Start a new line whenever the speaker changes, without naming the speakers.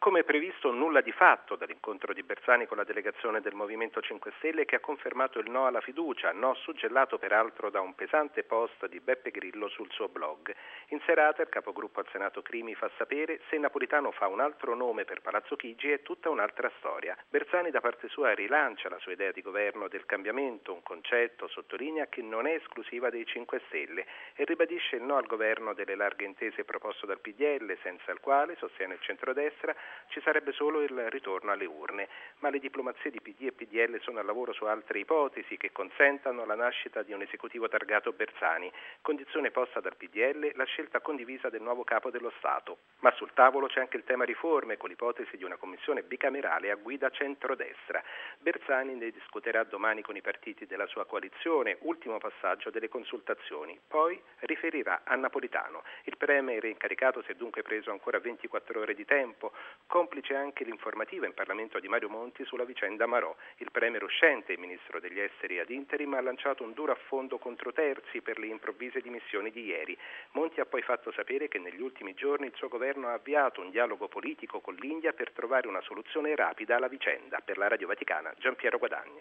Come previsto, nulla di fatto dall'incontro di Bersani con la delegazione del Movimento 5 Stelle, che ha confermato il no alla fiducia, no suggellato peraltro da un pesante post di Beppe Grillo sul suo blog. In serata il capogruppo al Senato Crimi fa sapere: se Napolitano fa un altro nome per Palazzo Chigi è tutta un'altra storia. Bersani da parte sua rilancia la sua idea di governo del cambiamento, un concetto, sottolinea, che non è esclusiva dei 5 Stelle, e ribadisce il no al governo delle larghe intese proposto dal PDL, senza il quale, sostiene il centrodestra, ci sarebbe solo il ritorno alle urne. Ma le diplomazie di PD e PDL sono al lavoro su altre ipotesi che consentano la nascita di un esecutivo targato Bersani. Condizione posta dal PDL la scelta condivisa del nuovo capo dello Stato. Ma sul tavolo c'è anche il tema riforme, con l'ipotesi di una commissione bicamerale a guida centrodestra. Bersani ne discuterà domani con i partiti della sua coalizione, ultimo passaggio delle consultazioni. Poi riferirà a Napolitano. Il premier incaricato si è dunque preso ancora 24 ore di tempo, complice anche l'informativa in Parlamento di Mario Monti sulla vicenda Marò. Il premier uscente, il ministro degli esteri ad interim, ha lanciato un duro affondo contro Terzi per le improvvise dimissioni di ieri. Monti ha poi fatto sapere che negli ultimi giorni il suo governo ha avviato un dialogo politico con l'India per trovare una soluzione rapida alla vicenda. Per la Radio Vaticana, Giampiero Guadagni.